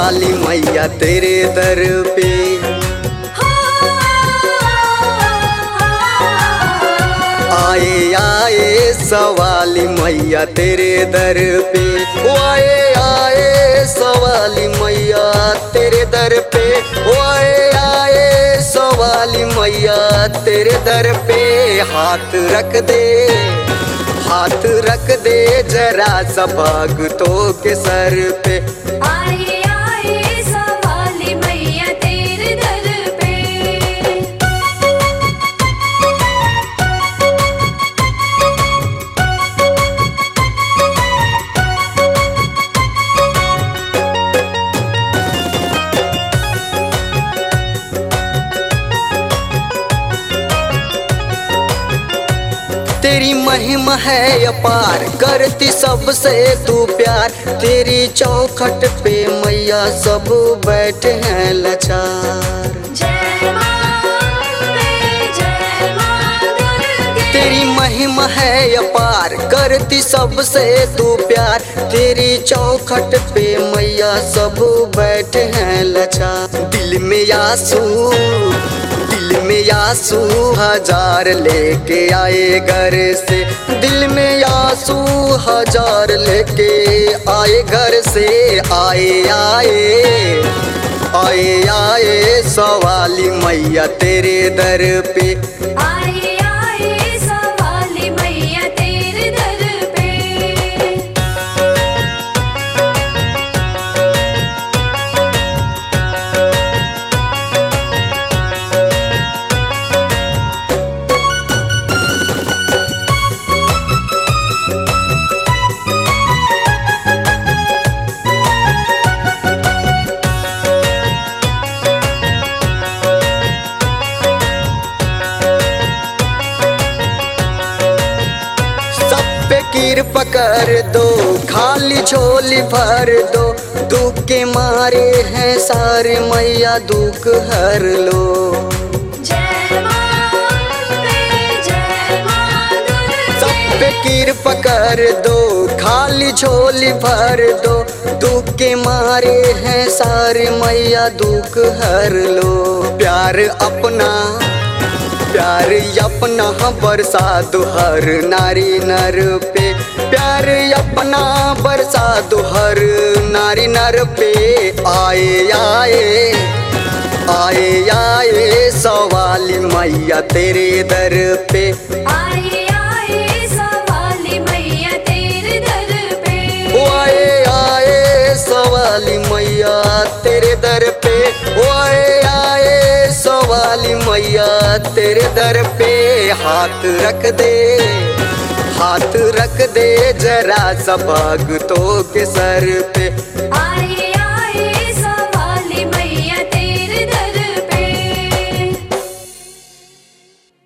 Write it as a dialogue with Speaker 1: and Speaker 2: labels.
Speaker 1: सवाली मैया तेरे दर पे। आए आए सवाली मैया तेरे दर पे। आए आए सवाली मैया तेरे दर पे। आए आए सवाली मैया तेरे दर पे। हाथ रख दे, हाथ रख दे जरा सा भक्तों के सर पे।
Speaker 2: आए आए सवाली मैया तेरे दर पे।
Speaker 1: तेरी महिमा है अपार, करती सबसे तू प्यार। तेरी चौखट पे मैया सब बैठे हैं लाचार।
Speaker 2: जय मां अम्बे, जय मां दुर्गे।
Speaker 1: तेरी महिमा है अपार, करती सबसे तू प्यार। तेरी चौखट पे मैया सब बैठे हैं लाचार। दिल में आंसू, दिल में आंसू हजार लेके आए घर से। दिल में आंसू हजार लेके आए घर से। आए आए आए आए सवाली मैया तेरे दर पे।
Speaker 2: आए आए सवाली मैया तेरे दर पे।
Speaker 1: कृपा कर दो, खाली झोली भर दो। दुख के मारे हैं सारे मैया दुख हर लो।
Speaker 2: जय मां अम्बे, जय मां दुर्गे।
Speaker 1: सब पे कृपा कर दो, खाली झोली भर दो। दुख के मारे हैं सारे मैया दुख हर लो। प्यार अपना, प्यार अपना बरसा दो हर नारी नर पे। प्यार अपना बरसा दो हर नारी नर पे। आए आए आए आए सवाली मैया तेरे दर पे।
Speaker 2: आए आए सवाली मैया तेरे दर पे।
Speaker 1: आए आए सवाली मैया तेरे दर पे। आए आए सवाली मैया तेरे दर पे। हाथ रख दे, हाथ रख दे जरा सा भक्तों के सर पे।